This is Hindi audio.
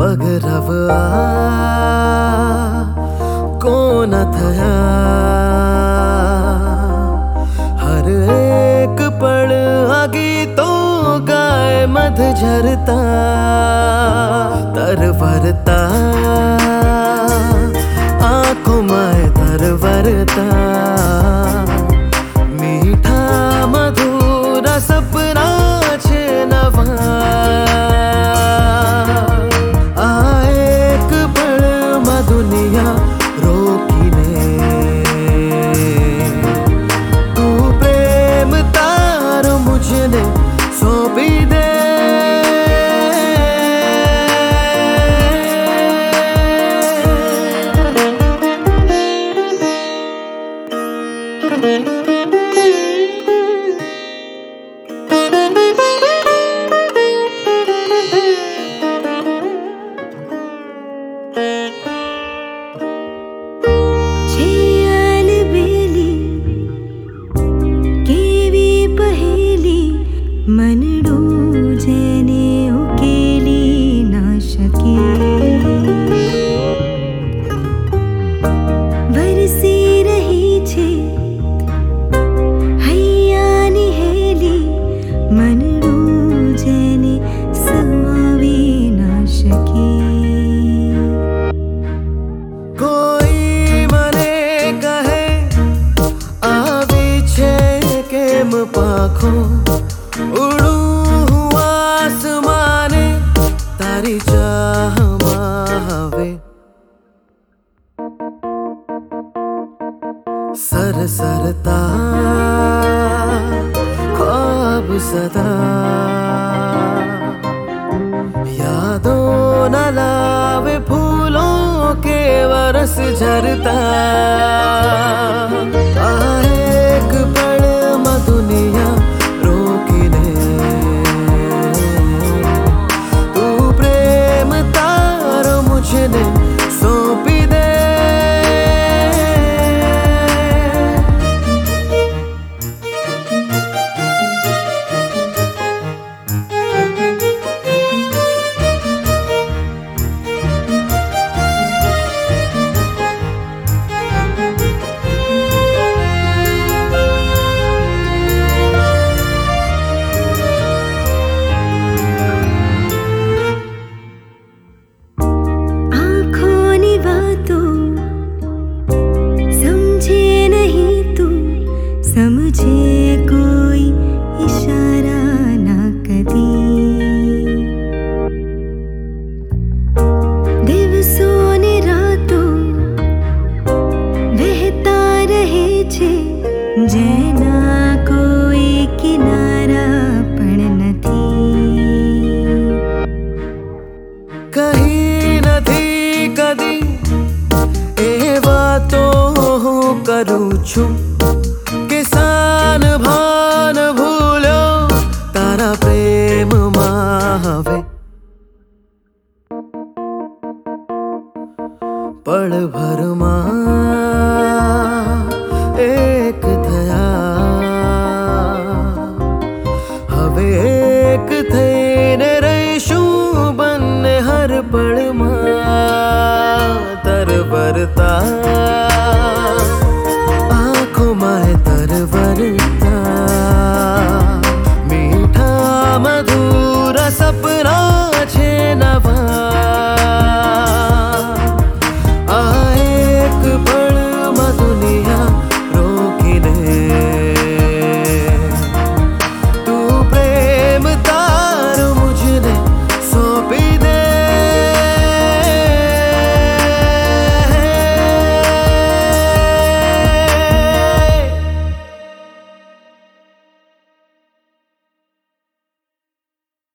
पगरवआ कोण थया हर एक पल आगी तो गाय मध झरता तरवरता आंखों में तरवरता मीठा मधुर सपना छे नवा दुनिया रोकीने तू प्रेम तार मुझने सौंपी दे। मनडू जेने उकेली ना शके वरसी रही छे हैयानी हेली मनडू जेने समावी ना शके। कोई मने कहे आवी छे केम पाखो उड़ू हुआ आसमाने तारी चाह मावे सर सरता ख्वाब सदा यादों न लावे फूलों के बरस झरता।